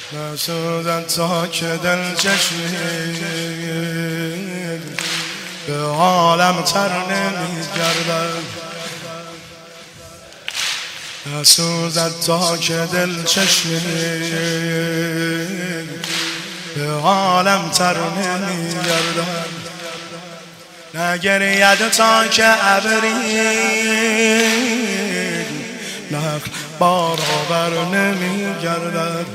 نسوزد تا که دل چشمی به عالم تر نمی گردد. نسوزد تا که دل چشمی به عالم تر نمی گردد. نگرید تا که ابری نقل برابر نمی گردد.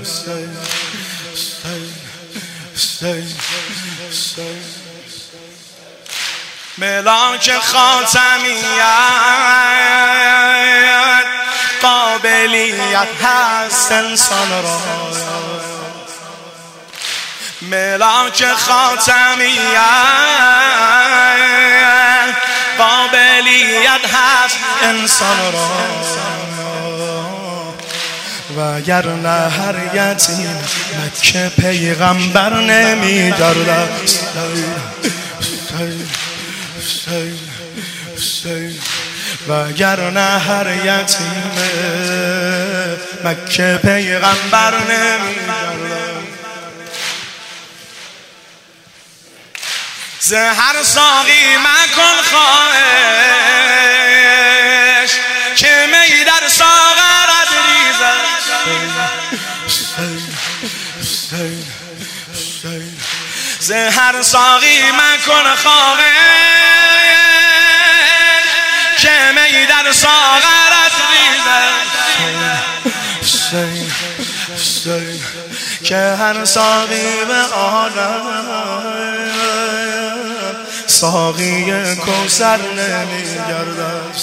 ملاک خاتمیت قابلیت هست انسان را. ملاک خاتمیت قابلیت هست انسان را. وگرنه هر یتیم مکه پیغمبر نمی گردد. وگرنه هر یتیم مکه پیغمبر نمی گردد. زهر ساقی مکن خواهش که می در ساغرت ریزد. زهر ساقی مکن خواهش که می در ساغرت ریزد. که هر ساقی به عالم ساقی کوثر نمی گردد.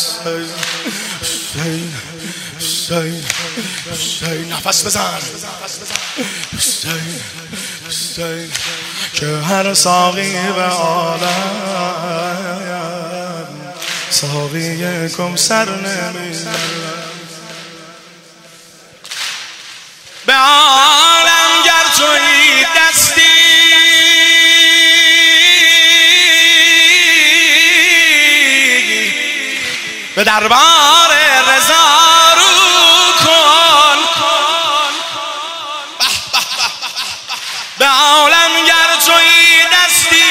نفس بزن. که هر ساقی به عالم ساقی کوثر نمی گردد. به عالم گر تویی دستی به دربار رضا رو کن. به عالم گر تویی دستی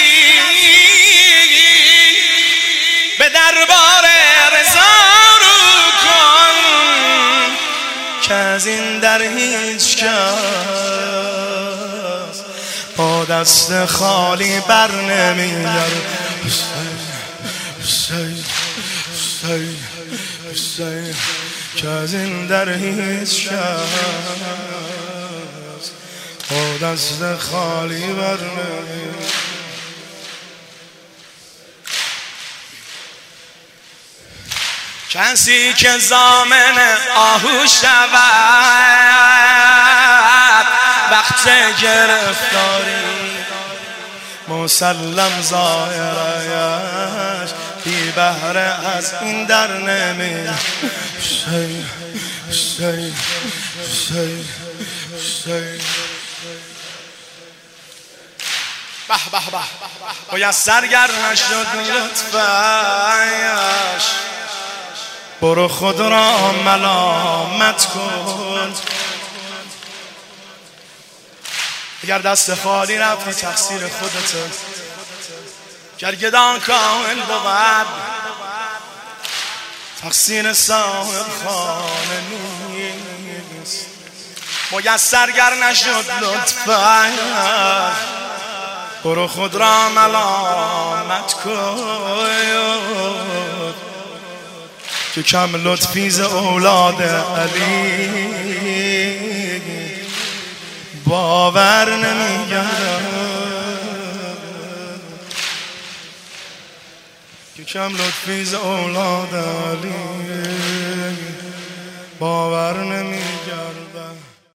به دربار رضا رو کن که از این در هیچ کس با دست خالی بر نمیگرد. که از این در هیچ کس با دست خالی بر نمیگرد. کسی که ضامن آهو شود وقت گرفتاری مسلم ظاهرش بی بهره از این در نمی. باید سرگر نشد لطفش برو خود را ملامت کن. اگر دست خالی رفتی تقصیر خودته. گرگدان کامل بود تقصیر صاحب خانه نیست. باید سرگر نشد لطفا برو خود را ملامت کن که کم لطفی ز اولاد علی باور نمیگردد. که کم لطفی ز اولاد علی باور نمیگردد.